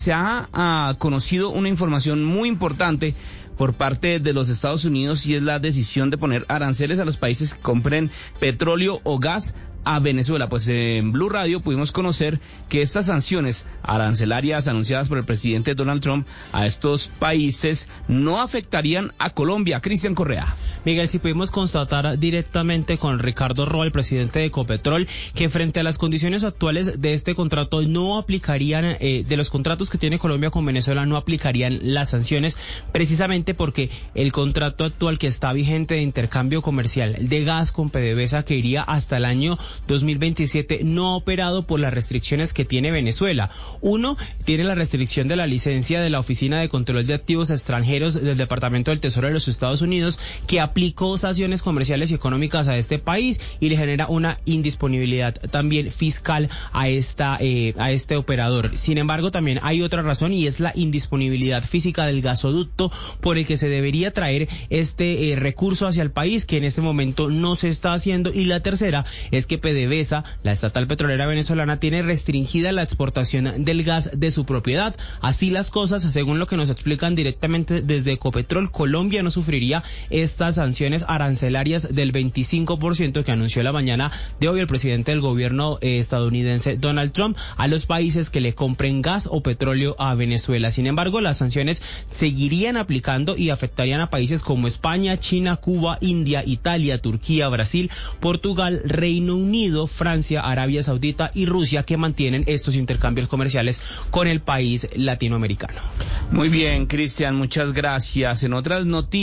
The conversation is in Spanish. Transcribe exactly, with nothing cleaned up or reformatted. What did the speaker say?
Se ha ah, conocido una información muy importante por parte de los Estados Unidos y es la decisión de poner aranceles a los países que compren petróleo o gas a Venezuela. Pues en Blue Radio pudimos conocer que estas sanciones arancelarias anunciadas por el presidente Donald Trump a estos países no afectarían a Colombia. Cristian Correa. Miguel, si pudimos constatar directamente con Ricardo Roa, el presidente de Ecopetrol, que frente a las condiciones actuales de este contrato no aplicarían, eh, de los contratos que tiene Colombia con Venezuela, no aplicarían las sanciones, precisamente porque el contrato actual que está vigente de intercambio comercial de gas con PDVSA, que iría hasta el año dos mil veintisiete, no ha operado por las restricciones que tiene Venezuela. Uno, tiene la restricción de la licencia de la Oficina de Control de Activos Extranjeros del Departamento del Tesoro de los Estados Unidos, que aplicó sanciones comerciales y económicas a este país y le genera una indisponibilidad también fiscal a esta eh, a este operador. Sin embargo, también hay otra razón y es la indisponibilidad física del gasoducto por el que se debería traer este eh, recurso hacia el país, que en este momento no se está haciendo. Y la tercera es que PDVSA, la estatal petrolera venezolana, tiene restringida la exportación del gas de su propiedad. Así las cosas, según lo que nos explican directamente desde Ecopetrol, Colombia no sufriría estas sanciones arancelarias del veinticinco por ciento que anunció la mañana de hoy el presidente del gobierno eh, estadounidense Donald Trump a los países que le compren gas o petróleo a Venezuela. Sin embargo, las sanciones seguirían aplicando y afectarían a países como España, China, Cuba, India, Italia, Turquía, Brasil, Portugal, Reino Unido, Francia, Arabia Saudita y Rusia, que mantienen estos intercambios comerciales con el país latinoamericano. Muy bien, Cristian, muchas gracias. En otras noticias